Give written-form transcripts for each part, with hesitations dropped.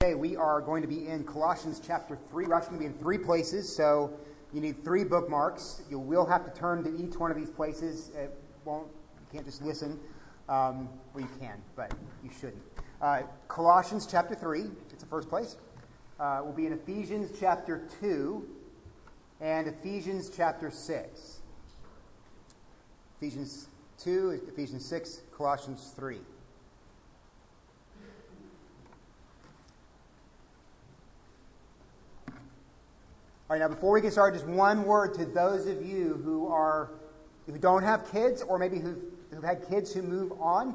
Okay, we are going to be in Colossians chapter 3. We're actually going to be in 3 places, so you need 3 bookmarks. You will have to turn to each one of these places. You can't just listen. Well, you can, but you shouldn't. Colossians chapter 3, it's the first place. We'll be in Ephesians chapter 2 and Ephesians chapter 6. Ephesians 2, Ephesians 6, Colossians 3. All right, now before we get started, just one word to those of you who don't have kids, or maybe who've had kids who move on.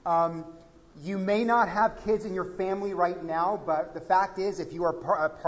You may not have kids in your family right now, but the fact is, if you are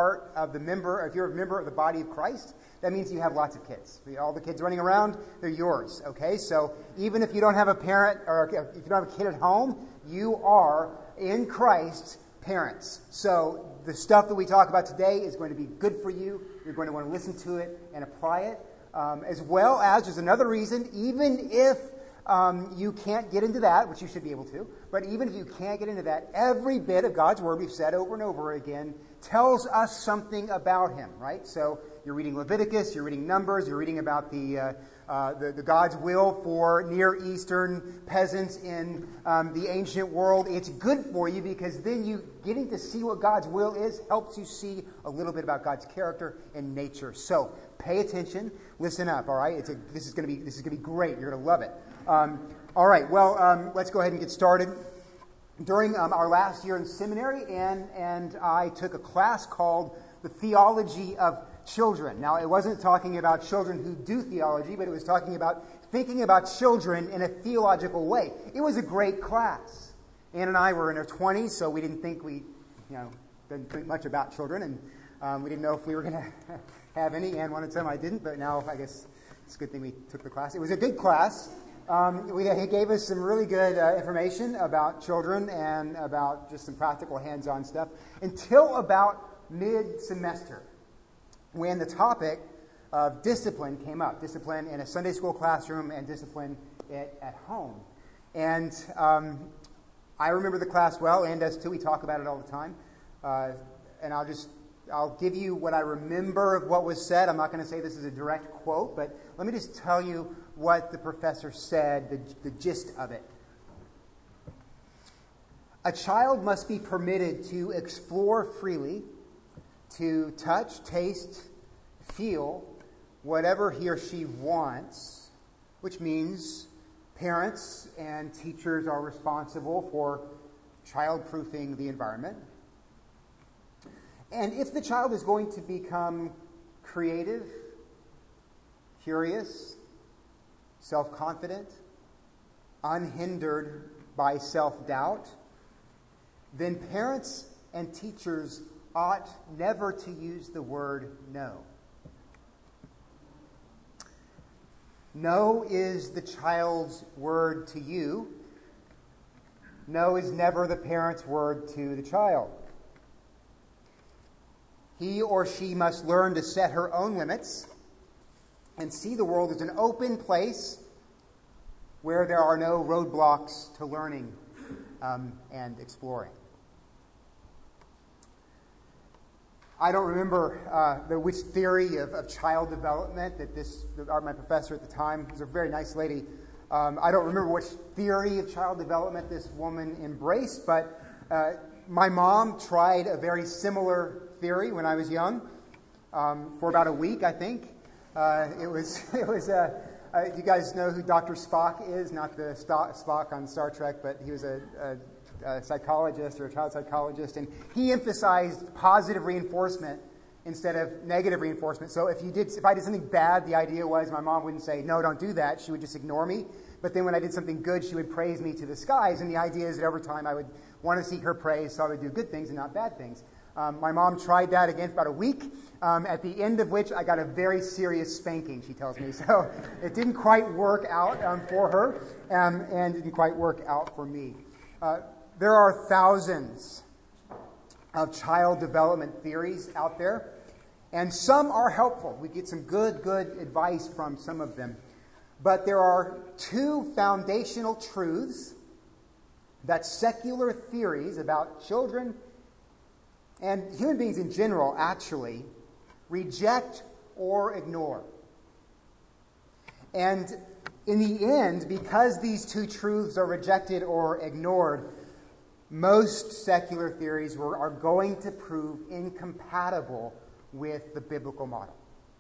if you're a member of the body of Christ, that means you have lots of kids. All the kids running around, they're yours. Okay, so even if you don't have a parent or if you don't have a kid at home, you are in Christ parents. So the stuff that we talk about today is going to be good for you. You're going to want to listen to it and apply it. As well as, there's another reason, even if you can't get into that, which you should be able to, but even if you can't get into that, every bit of God's Word, we've said over and over again, tells us something about Him, right? So you're reading Leviticus, you're reading Numbers, you're reading about the God's will for Near Eastern peasants in the ancient world. It's good for you because then you getting to see what God's will is helps you see a little bit about God's character and nature. So pay attention, listen up. All right, this is going to be great. You're going to love it. All right, well, let's go ahead and get started. During our last year in seminary, and I took a class called The Theology of Children. Now, it wasn't talking about children who do theology, but it was talking about thinking about children in a theological way. It was a great class. Ann and I were in our 20s, so we didn't think didn't think much about children, and we didn't know if we were going to have any. Ann wanted some, I didn't, but now I guess it's a good thing we took the class. It was a good class. He gave us some really good information about children and about just some practical hands-on stuff until about mid-semester, when the topic of discipline came up. Discipline in a Sunday school classroom and discipline at home. And I remember the class well, and does too. We talk about it all the time. And I'll give you what I remember of what was said. I'm not going to say this is a direct quote, but let me just tell you what the professor said, the gist of it. A child must be permitted to explore freely, to touch, taste, feel whatever he or she wants, which means parents and teachers are responsible for child-proofing the environment. And if the child is going to become creative, curious, self-confident, unhindered by self-doubt, then parents and teachers ought never to use the word no. No is the child's word to you. No is never the parent's word to the child. He or she must learn to set her own limits and see the world as an open place where there are no roadblocks to learning and exploring. I don't remember which theory of child development that my professor at the time, was a very nice lady, I don't remember which theory of child development this woman embraced, but my mom tried a very similar theory when I was young, for about a week, I think. It was. You guys know who Dr. Spock is? Not the Spock on Star Trek, but he was a psychologist or a child psychologist, and he emphasized positive reinforcement instead of negative reinforcement. So if I did something bad, the idea was my mom wouldn't say, "No, don't do that." She would just ignore me. But then when I did something good, she would praise me to the skies, and the idea is that over time I would want to seek her praise, so I would do good things and not bad things. My mom tried that again for about a week, at the end of which I got a very serious spanking, she tells me. So it didn't quite work out for her, and didn't quite work out for me. There are thousands of child development theories out there, and some are helpful. We get some good advice from some of them. But there are 2 foundational truths that secular theories about children And human beings in general actually reject or ignore. And in the end, because these two truths are rejected or ignored, most secular theories are going to prove incompatible with the biblical model.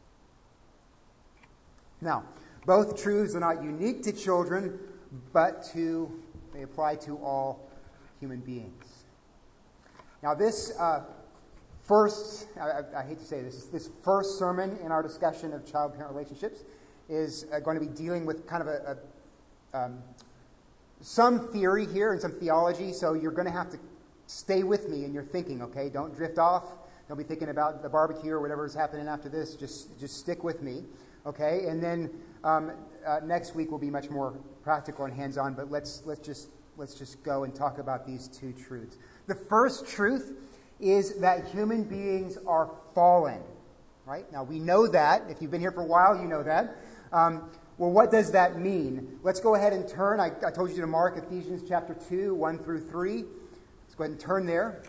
Now, both truths are not unique to children, but they apply to all human beings. Now, this first, I hate to say this first sermon in our discussion of child-parent relationships is going to be dealing with kind of some theory here and some theology, so you're going to have to stay with me in your thinking, okay? Don't drift off. Don't be thinking about the barbecue or whatever is happening after this. Just stick with me, okay? And then next week will be much more practical and hands-on, but let's just go and talk about these two truths. The first truth is that human beings are fallen, right? Now, we know that. If you've been here for a while, you know that. Well, what does that mean? Let's go ahead and turn. I told you to mark Ephesians chapter 2, 1 through 3. Let's go ahead and turn there.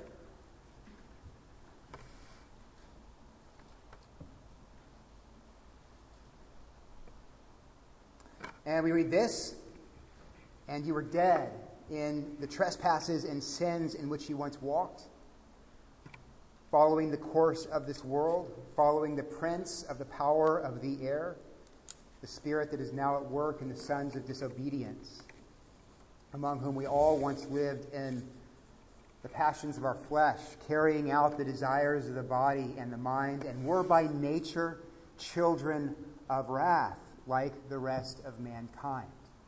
And we read this, "And you were dead in the trespasses and sins in which you once walked, following the course of this world, following the prince of the power of the air, the spirit that is now at work in the sons of disobedience, among whom we all once lived in the passions of our flesh, carrying out the desires of the body and the mind, and were by nature children of wrath, like the rest of mankind."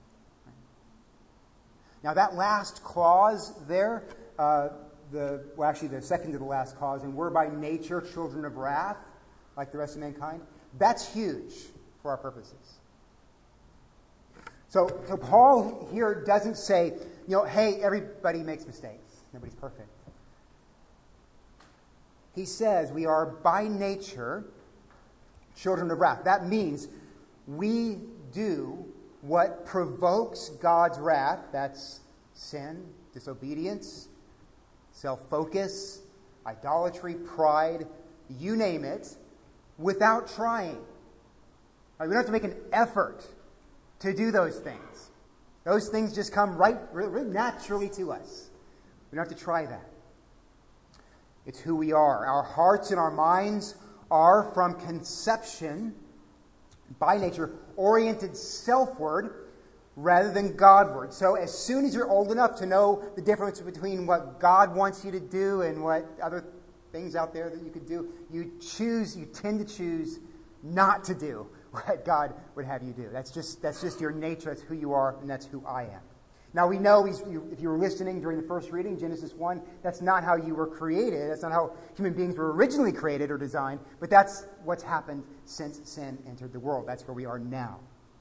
Now that last clause there, the second to the last clause, "and we're by nature children of wrath, like the rest of mankind," that's huge for our purposes. So Paul here doesn't say, hey, everybody makes mistakes. Nobody's perfect. He says we are by nature children of wrath. That means we do what provokes God's wrath. That's sin, disobedience, self-focus, idolatry, pride, you name it, without trying. We don't have to make an effort to do those things. Those things just come really naturally to us. We don't have to try that. It's who we are. Our hearts and our minds are, from conception, by nature, oriented selfward rather than Godward. So as soon as you're old enough to know the difference between what God wants you to do and what other things out there that you could do, you tend to choose not to do what God would have you do. That's just your nature. That's who you are, and that's who I am. Now we know, if you were listening during the first reading, Genesis 1, that's not how you were created. That's not how human beings were originally created or designed, but that's what's happened since sin entered the world. That's where we are now.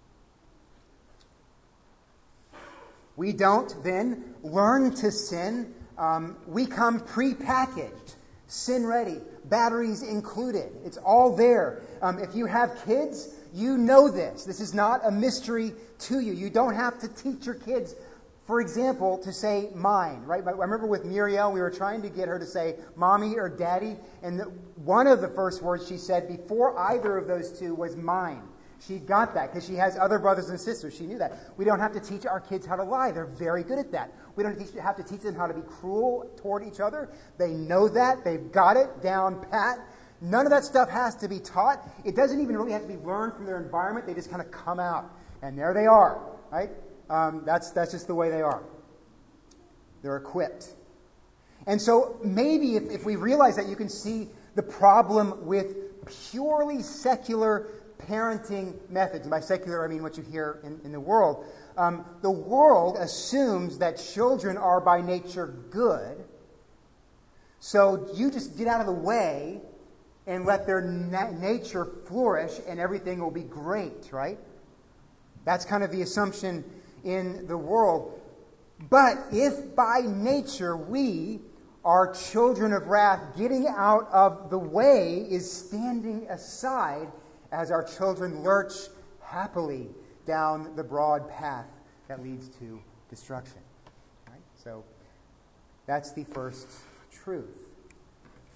We don't then learn to sin. We come pre-packaged, sin-ready, batteries included. It's all there. If you have kids, you know this. This is not a mystery to you. You don't have to teach your kids, for example, to say mine, right? I remember with Muriel, we were trying to get her to say mommy or daddy, and one of the first words she said before either of those two was mine. She got that because she has other brothers and sisters. She knew that. We don't have to teach our kids how to lie. They're very good at that. We don't have to teach them how to be cruel toward each other. They know that. They've got it down pat. None of that stuff has to be taught. It doesn't even really have to be learned from their environment. They just kind of come out. And there they are, right? That's just the way they are. They're equipped. And so maybe if we realize that, you can see the problem with purely secular parenting methods. And by secular, I mean what you hear in the world. The world assumes that children are by nature good. So you just get out of the way and let their nature flourish and everything will be great, right? That's kind of the assumption in the world. But if by nature we are children of wrath, getting out of the way is standing aside as our children lurch happily down the broad path that leads to destruction. Right? So that's the first truth.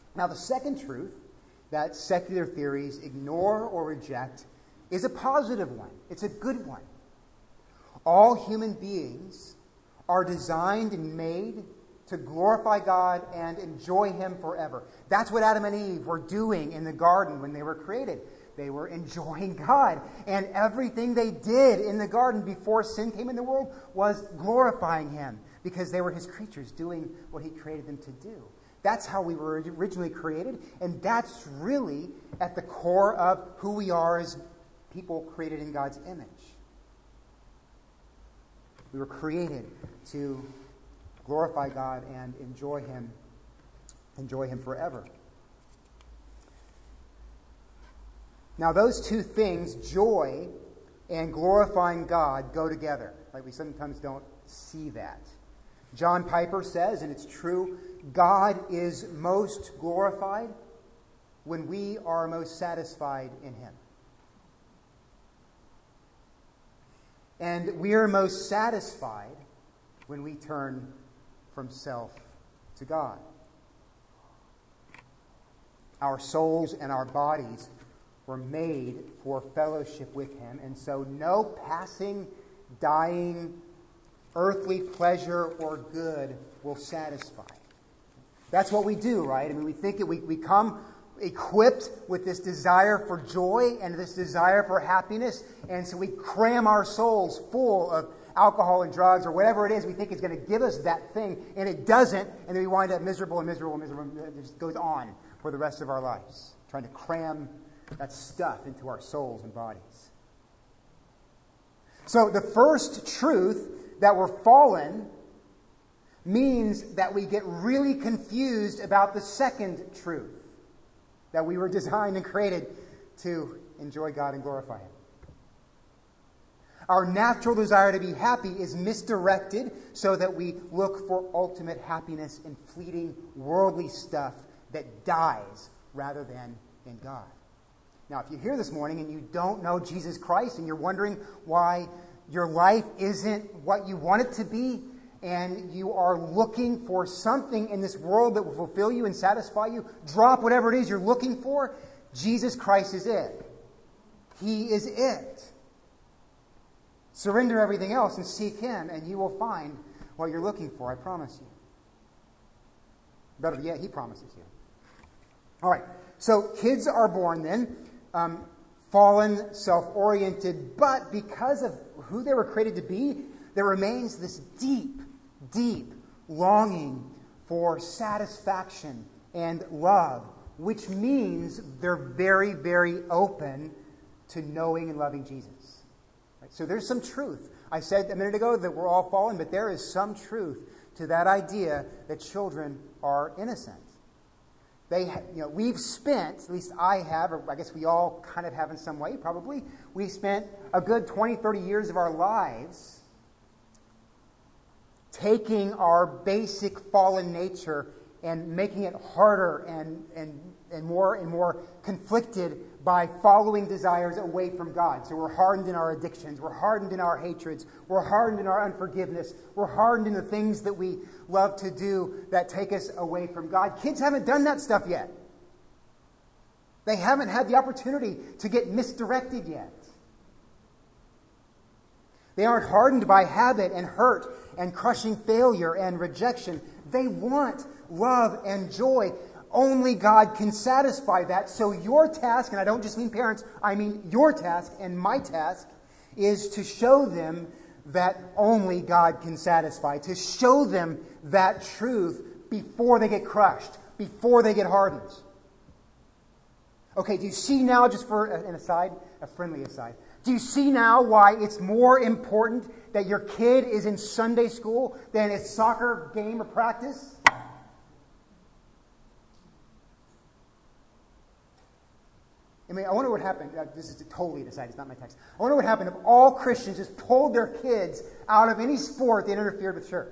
Now, the second truth that secular theories ignore or reject is a positive one. It's a good one. All human beings are designed and made to glorify God and enjoy Him forever. That's what Adam and Eve were doing in the garden when they were created. They were enjoying God. And everything they did in the garden before sin came in the world was glorifying Him, because they were His creatures doing what He created them to do. That's how we were originally created, and that's really at the core of who we are as people created in God's image. We were created to glorify God and enjoy Him forever. Now, those two things, joy and glorifying God, go together. Like, we sometimes don't see that. John Piper says, and it's true, God is most glorified when we are most satisfied in Him. And we are most satisfied when we turn from self to God. Our souls and our bodies were made for fellowship with Him, and so no passing, dying, earthly pleasure or good will satisfy. That's what we do, right? I mean, we think that we come equipped with this desire for joy and this desire for happiness, and so we cram our souls full of alcohol and drugs or whatever it is we think is going to give us that thing, and it doesn't, and then we wind up miserable. It just goes on for the rest of our lives, trying to cram that stuff into our souls and bodies. So the first truth, that we're fallen, means that we get really confused about the second truth, that we were designed and created to enjoy God and glorify Him. Our natural desire to be happy is misdirected so that we look for ultimate happiness in fleeting worldly stuff that dies rather than in God. Now, if you're here this morning and you don't know Jesus Christ and you're wondering why your life isn't what you want it to be, and you are looking for something in this world that will fulfill you and satisfy you, drop whatever it is you're looking for. Jesus Christ is it. He is it. Surrender everything else and seek Him, and you will find what you're looking for, I promise you. Better yet, He promises you. All right, so kids are born then, fallen, self-oriented, but because of who they were created to be, there remains this deep, deep longing for satisfaction and love, which means they're very, very open to knowing and loving Jesus. Right? So there's some truth. I said a minute ago that we're all fallen, but there is some truth to that idea that children are innocent. We've spent, at least I have, or I guess we all kind of have in some way probably, we've spent a good 20, 30 years of our lives taking our basic fallen nature and making it harder and more conflicted by following desires away from God. So we're hardened in our addictions, we're hardened in our hatreds, we're hardened in our unforgiveness, we're hardened in the things that we love to do that take us away from God. Kids haven't done that stuff yet. They haven't had the opportunity to get misdirected yet. They aren't hardened by habit and hurt and crushing failure and rejection. They want love and joy. Only God can satisfy that. So your task, and I don't just mean parents, I mean your task and my task, is to show them that only God can satisfy. To show them that truth before they get crushed, before they get hardened. Okay, do you see now, just for an aside, a friendly aside, do you see now why it's more important that your kid is in Sunday school than his soccer game or practice? I mean, I wonder what happened. This is totally decided. It's not my text. I wonder what happened if all Christians just pulled their kids out of any sport that interfered with church.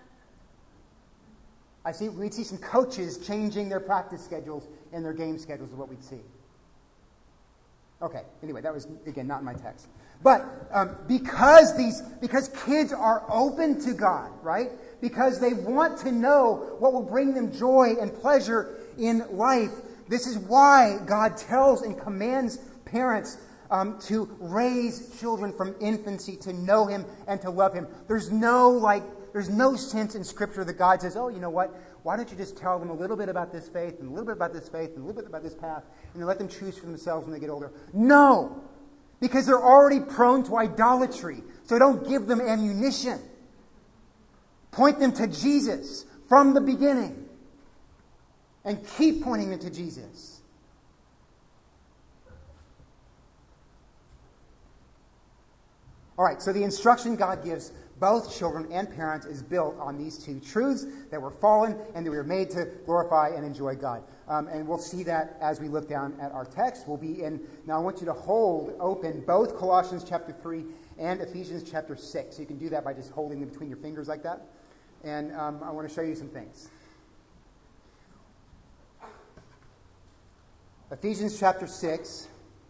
We'd see some coaches changing their practice schedules and their game schedules is what we'd see. Okay, anyway, that was, again, not in my text. But because kids are open to God, right? Because they want to know what will bring them joy and pleasure in life. This is why God tells and commands parents to raise children from infancy, to know Him and to love Him. There's no sense in Scripture that God says, oh, you know what? Why don't you just tell them a little bit about this faith and a little bit about this faith and a little bit about this path and then let them choose for themselves when they get older? No! Because they're already prone to idolatry. So don't give them ammunition. Point them to Jesus from the beginning. And keep pointing them to Jesus. All right, so the instruction God gives both children and parents is built on these two truths, that we're fallen and that we were made to glorify and enjoy God. And we'll see that as we look down at our text. We'll be in, now I want you to hold open both Colossians chapter 3 and Ephesians chapter 6. So you can do that by just holding them between your fingers like that. And I want to show you some things. Ephesians chapter 6.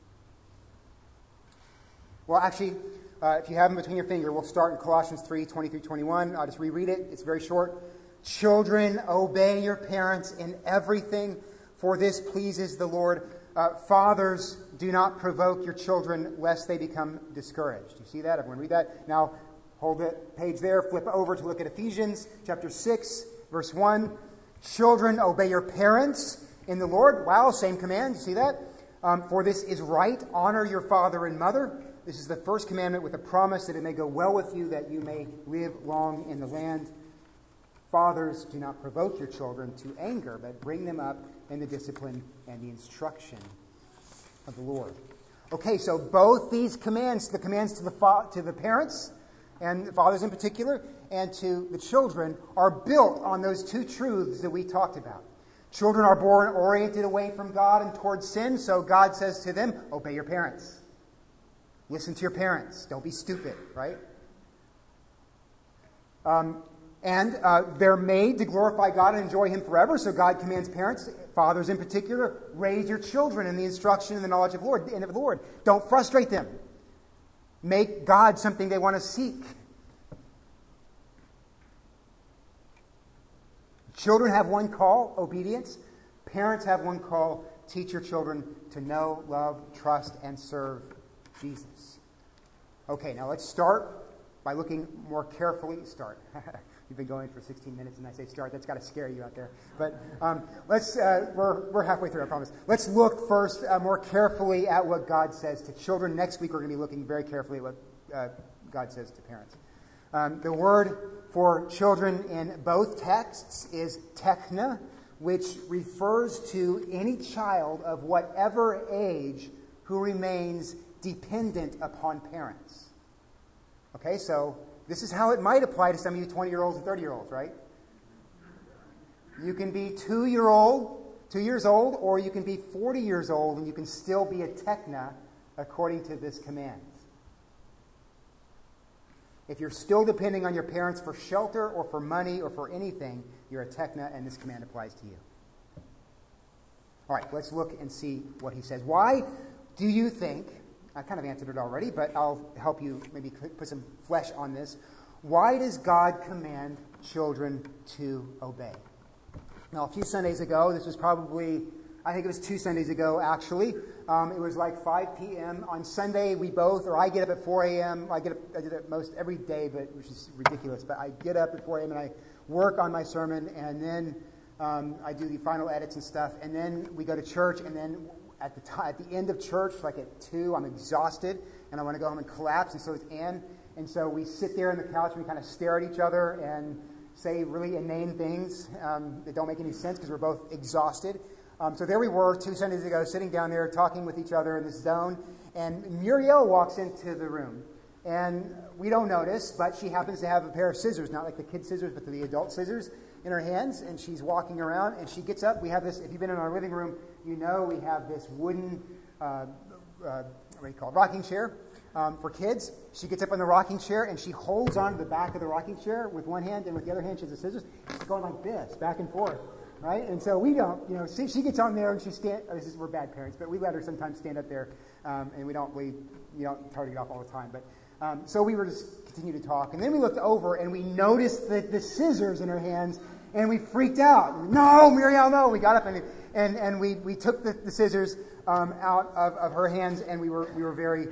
Well, actually, if you have them between your finger, we'll start in Colossians 3, 20 through 21. I'll just reread it. It's very short. Children, obey your parents in everything, for this pleases the Lord. Fathers, do not provoke your children, lest they become discouraged. You see that? Everyone read that? Now, hold the page there. Flip over to look at Ephesians chapter 6, verse 1. Children, obey your parents in the Lord. Wow, same command. You see that? For this is right. Honor your father and mother. This is the first commandment with a promise that it may go well with you, that you may live long in the land. Fathers, do not provoke your children to anger, but bring them up in the discipline and the instruction of the Lord. Okay, so both these commands, the commands to the parents, and the fathers in particular, and to the children, are built on those two truths that we talked about. Children are born oriented away from God and towards sin, so God says to them, obey your parents. Listen to your parents. Don't be stupid, right? And they're made to glorify God and enjoy Him forever. So God commands parents, fathers in particular, raise your children in the instruction and the knowledge of the Lord. Don't frustrate them. Make God something they want to seek. Children have one call, obedience. Parents have one call, teach your children to know, love, trust, and serve Jesus. Okay, now let's start by looking more carefully. We've been going for 16 minutes, and I say start. That's got to scare you out there. But we're halfway through, I promise. Let's look first more carefully at what God says to children. Next week, we're going to be looking very carefully at what God says to parents. The word for children in both texts is tekna, which refers to any child of whatever age who remains dependent upon parents. Okay, so this is how it might apply to some of you 20-year-olds and 30-year-olds, right? You can be 2 years old, or you can be 40 years old, and you can still be a tekna according to this command. If you're still depending on your parents for shelter or for money or for anything, you're a tekna, and this command applies to you. All right, let's look and see what he says. Why do you think, I kind of answered it already, but I'll help you maybe put some flesh on this. Why does God command children to obey? Now, a few Sundays ago, this was probably, I think it was 2 Sundays ago, actually. It was like 5 p.m. On Sunday, I get up at 4 a.m. I did it most every day, which is ridiculous. But I get up at 4 a.m. and I work on my sermon, and then I do the final edits and stuff. And then we go to church, and then at the end of church, like at 2, I'm exhausted, and I want to go home and collapse, and so is Ann. And so we sit there on the couch, and we kind of stare at each other and say really inane things that don't make any sense because we're both exhausted. So there we were 2 Sundays ago, sitting down there, talking with each other in this zone, and Muriel walks into the room. And we don't notice, but she happens to have a pair of scissors, not like the kid scissors, but the adult scissors in her hands, and she's walking around, and she gets up. We have this, if you've been in our living room, you know we have this wooden, rocking chair for kids. She gets up on the rocking chair, and she holds on to the back of the rocking chair with one hand, and with the other hand she has the scissors. She's going like this, back and forth, right? And so we don't, she gets on there, and we're bad parents, but we let her sometimes stand up there, and we don't try to get off all the time, but so we were just continue to talk, and then we looked over, and we noticed the scissors in her hands, And we freaked out. No, Muriel, no. We got up and we took the scissors out of her hands, and we were very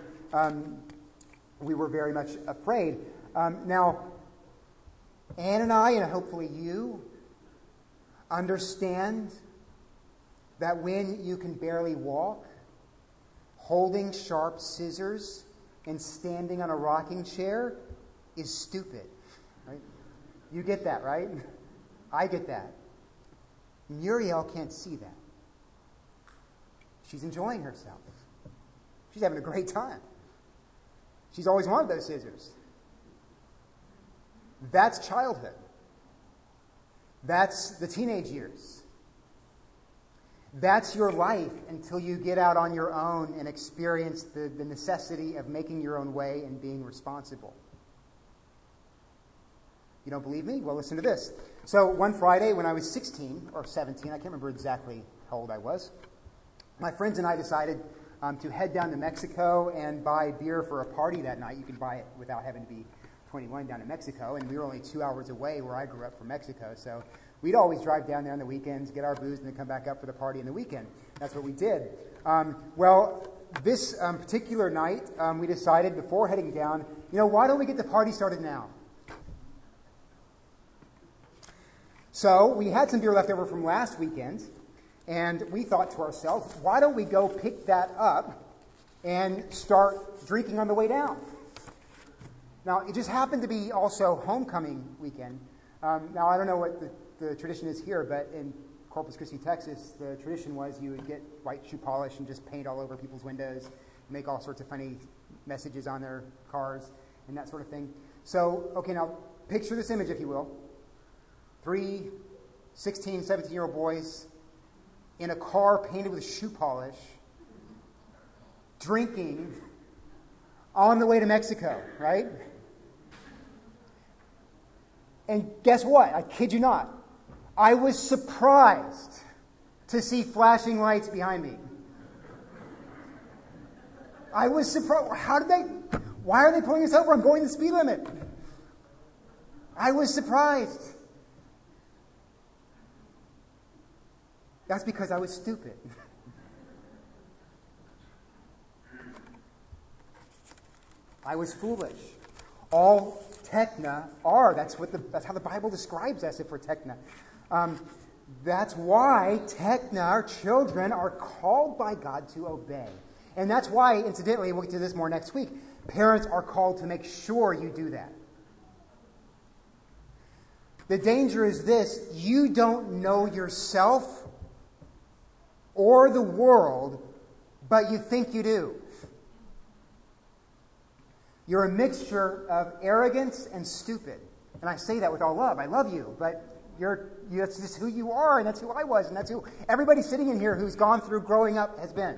much afraid. Now, Anne and I, and hopefully you, understand that when you can barely walk, holding sharp scissors and standing on a rocking chair is stupid. Right? You get that, right? I get that. Muriel can't see that. She's enjoying herself. She's having a great time. She's always wanted those scissors. That's childhood. That's the teenage years. That's your life until you get out on your own and experience the necessity of making your own way and being responsible. You don't believe me? Well, listen to this. So one Friday when I was 16 or 17, I can't remember exactly how old I was, my friends and I decided to head down to Mexico and buy beer for a party that night. You can buy it without having to be 21 down in Mexico, and we were only 2 hours away where I grew up from Mexico, so we'd always drive down there on the weekends, get our booze, and then come back up for the party on the weekend. That's what we did. This particular night, we decided before heading down, why don't we get the party started now? So we had some beer left over from last weekend, and we thought to ourselves, why don't we go pick that up and start drinking on the way down? Now, it just happened to be also homecoming weekend. Now, I don't know what the tradition is here, but in Corpus Christi, Texas, the tradition was you would get white shoe polish and just paint all over people's windows, make all sorts of funny messages on their cars, and that sort of thing. So, okay, now picture this image, if you will. 3 16, 17-year-old boys in a car painted with shoe polish, drinking on the way to Mexico, right? And guess what? I kid you not. I was surprised to see flashing lights behind me. I was surprised. Why are they pulling us over? I'm going the speed limit. I was surprised. That's because I was stupid. I was foolish. All tekna are. That's how the Bible describes us if we're tekna. That's why tekna, our children, are called by God to obey. And that's why, incidentally, we'll get to this more next week, parents are called to make sure you do that. The danger is this: you don't know yourself or the world, but you think you do. You're a mixture of arrogance and stupid. And I say that with all love. I love you, but that's just who you are, and that's who I was, and that's who everybody sitting in here who's gone through growing up has been.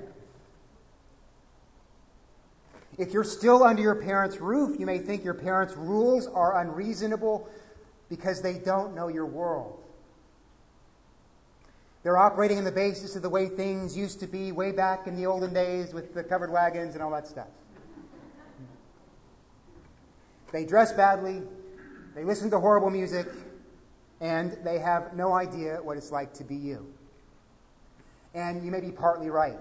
If you're still under your parents' roof, you may think your parents' rules are unreasonable because they don't know your world. They're operating on the basis of the way things used to be way back in the olden days with the covered wagons and all that stuff. They dress badly, they listen to horrible music, and they have no idea what it's like to be you. And you may be partly right.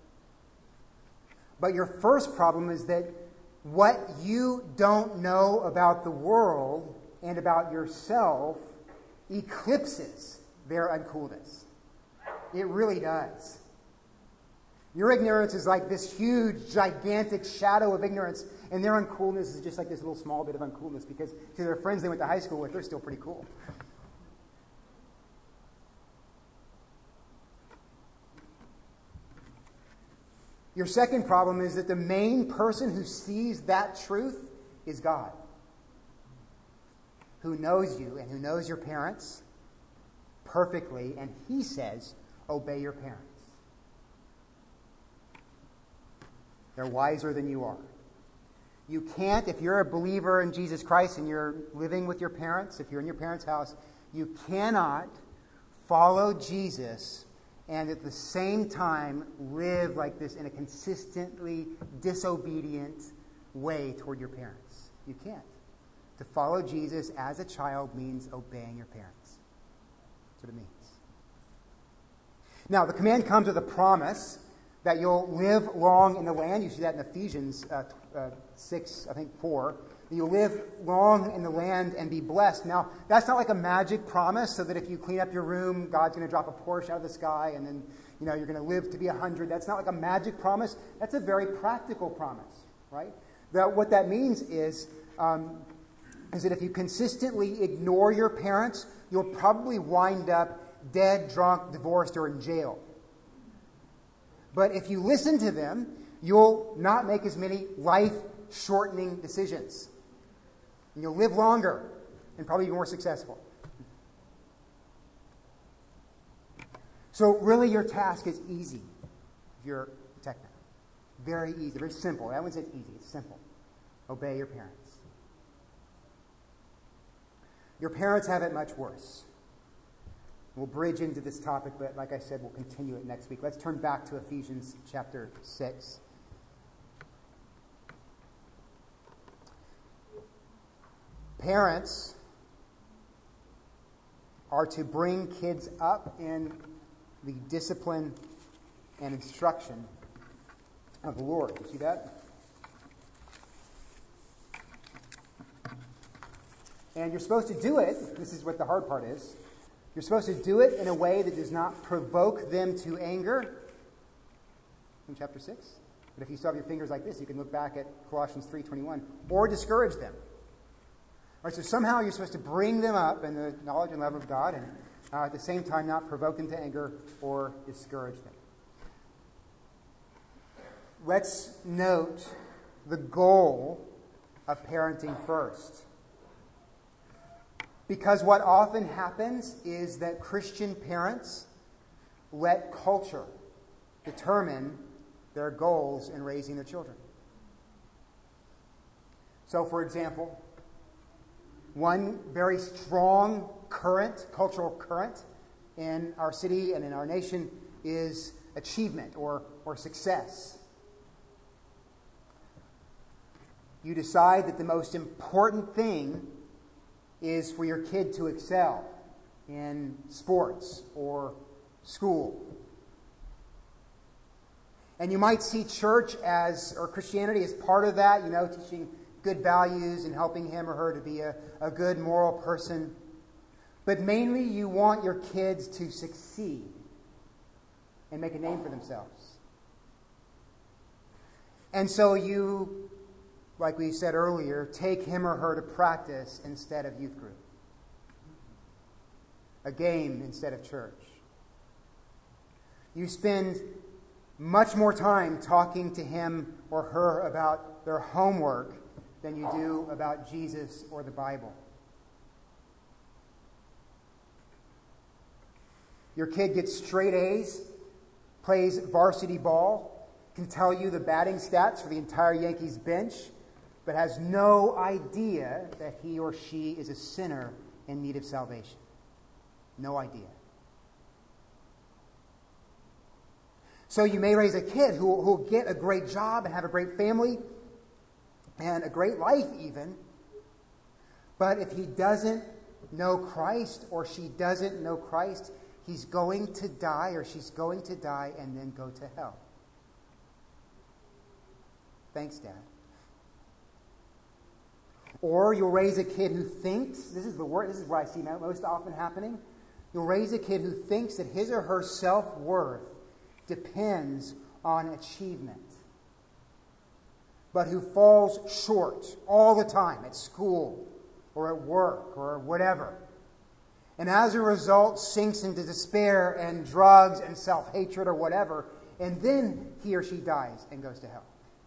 But your first problem is that what you don't know about the world and about yourself eclipses their uncoolness. It really does. Your ignorance is like this huge, gigantic shadow of ignorance, and their uncoolness is just like this little small bit of uncoolness because to their friends they went to high school with, they're still pretty cool. Your second problem is that the main person who sees that truth is God, who knows you and who knows your parents perfectly, and He says, obey your parents. They're wiser than you are. You can't, if you're a believer in Jesus Christ and you're living with your parents, if you're in your parents' house, you cannot follow Jesus and at the same time live like this in a consistently disobedient way toward your parents. You can't. To follow Jesus as a child means obeying your parents. That's what it means. Now, the command comes with a promise that you'll live long in the land. You see that in Ephesians 6, I think 4. That you'll live long in the land and be blessed. Now, that's not like a magic promise so that if you clean up your room, God's going to drop a Porsche out of the sky and then you're going to live to be 100. That's not like a magic promise. That's a very practical promise, right? What that means is that if you consistently ignore your parents, you'll probably wind up dead, drunk, divorced, or in jail. But if you listen to them, you'll not make as many life-shortening decisions. And you'll live longer and probably be more successful. So really your task is easy if you're a tech nerd. Very easy, very simple. I wouldn't say it's easy, it's simple. Obey your parents. Your parents have it much worse. We'll bridge into this topic, but like I said, we'll continue it next week. Let's turn back to Ephesians chapter 6. Parents are to bring kids up in the discipline and instruction of the Lord. You see that? And you're supposed to do it, this is what the hard part is, you're supposed to do it in a way that does not provoke them to anger. In chapter 6. But if you still have your fingers like this, you can look back at Colossians 3:21. Or discourage them. All right, so somehow you're supposed to bring them up in the knowledge and love of God and at the same time not provoke them to anger or discourage them. Let's note the goal of parenting first. Because what often happens is that Christian parents let culture determine their goals in raising their children. So, for example, one very strong cultural current in our city and in our nation is achievement or success. You decide that the most important thing is for your kid to excel in sports or school. And you might see church or Christianity as part of that, teaching good values and helping him or her to be a good moral person. But mainly you want your kids to succeed and make a name for themselves. And so you, like we said earlier, take him or her to practice instead of youth group. A game instead of church. You spend much more time talking to him or her about their homework than you do about Jesus or the Bible. Your kid gets straight A's, plays varsity ball, can tell you the batting stats for the entire Yankees bench, but has no idea that he or she is a sinner in need of salvation. No idea. So you may raise a kid who will get a great job and have a great family and a great life even, but if he doesn't know Christ or she doesn't know Christ, he's going to die or she's going to die and then go to hell. Thanks, Dad. Or you'll raise a kid who thinks, this is what I see most often happening. You'll raise a kid who thinks that his or her self-worth depends on achievement, but who falls short all the time at school or at work or whatever. And as a result, sinks into despair and drugs and self-hatred or whatever, and then he or she dies and goes to hell.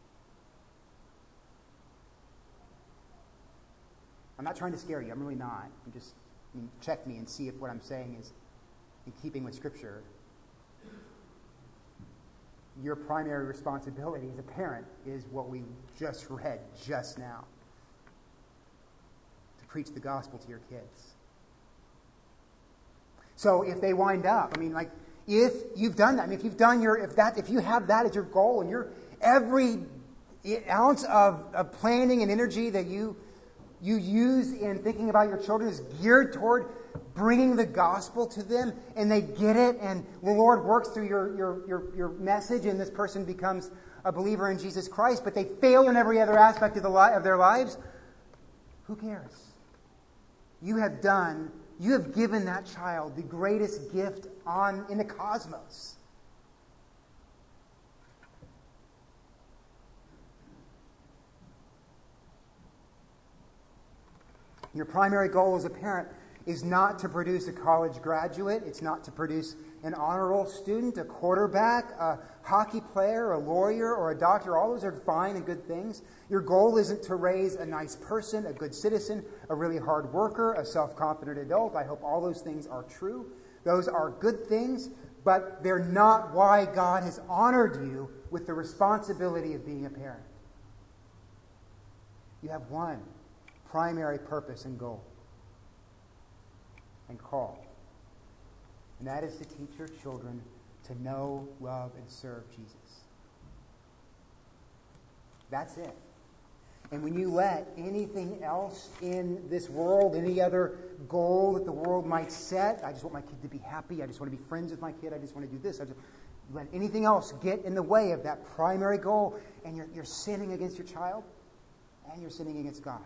I'm not trying to scare you. I'm really not. Check me and see if what I'm saying is in keeping with Scripture. Your primary responsibility as a parent is what we just read just now. To preach the gospel to your kids. So if they wind up, if you've done that, if you have that as your goal and every ounce of planning and energy that you use in thinking about your children is geared toward bringing the gospel to them, and they get it, and the Lord works through your message, and this person becomes a believer in Jesus Christ, but they fail in every other aspect of their lives, who cares? You have given that child the greatest gift in the cosmos. Your primary goal as a parent is not to produce a college graduate. It's not to produce an honor roll student, a quarterback, a hockey player, a lawyer, or a doctor. All those are fine and good things. Your goal isn't to raise a nice person, a good citizen, a really hard worker, a self-confident adult. I hope all those things are true. Those are good things, but they're not why God has honored you with the responsibility of being a parent. You have one primary purpose and goal and call. And that is to teach your children to know, love, and serve Jesus. That's it. And when you let anything else in this world, any other goal that the world might set, I just want my kid to be happy, I just want to be friends with my kid, I just want to do this, let anything else get in the way of that primary goal, and you're sinning against your child, and you're sinning against God.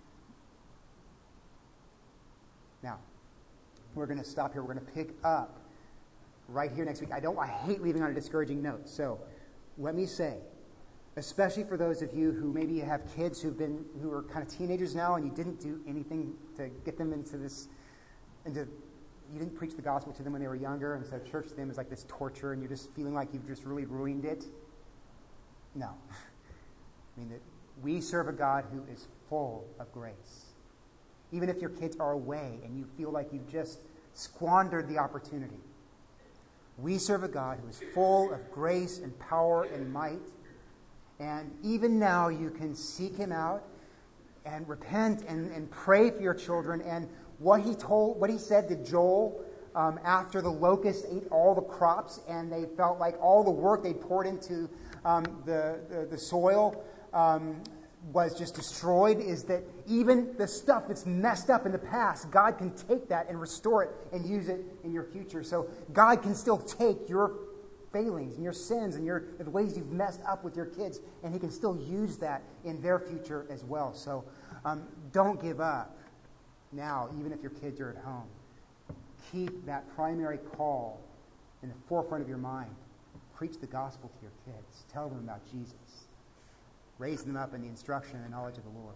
Now, we're going to stop here. We're going to pick up right here next week. I hate leaving on a discouraging note. So let me say, especially for those of you who maybe have kids who are kind of teenagers now, and you didn't do anything to get them you didn't preach the gospel to them when they were younger, and so church to them is like this torture, and you're just feeling like you've just really ruined it. No. I mean, that we serve a God who is full of grace. Even if your kids are away and you feel like you've just squandered the opportunity. We serve a God who is full of grace and power and might. And even now you can seek him out and repent and pray for your children. And what he said to Joel after the locusts ate all the crops and they felt like all the work they poured into the soil was just destroyed, is that even the stuff that's messed up in the past, God can take that and restore it and use it in your future. So God can still take your failings and your sins and the ways you've messed up with your kids, and he can still use that in their future as well. So don't give up now, even if your kids are at home. Keep that primary call in the forefront of your mind. Preach the gospel to your kids. Tell them about Jesus. Raise them up in the instruction and the knowledge of the Lord.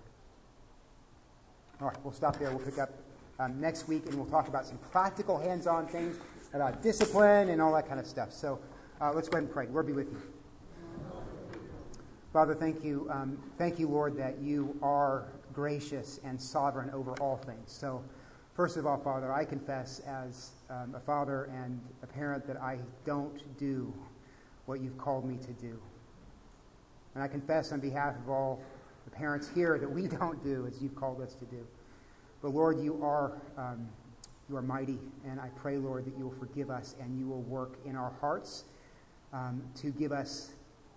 All right, we'll stop there. We'll pick up next week, and we'll talk about some practical hands-on things about discipline and all that kind of stuff. So let's go ahead and pray. Lord be with you. Father, thank you. Thank you, Lord, that you are gracious and sovereign over all things. So first of all, Father, I confess as a father and a parent that I don't do what you've called me to do. And I confess on behalf of all the parents here that we don't do as you've called us to do. But Lord, you are mighty, and I pray, Lord, that you will forgive us and you will work in our hearts to give us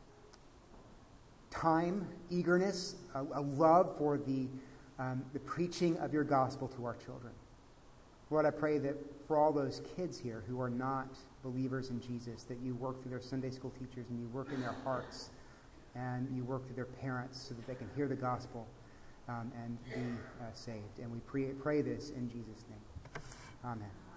time, eagerness, a love for the preaching of your gospel to our children. Lord, I pray that for all those kids here who are not believers in Jesus, that you work through their Sunday school teachers and you work in their hearts and you work through their parents so that they can hear the gospel and be saved. And we pray this in Jesus' name. Amen.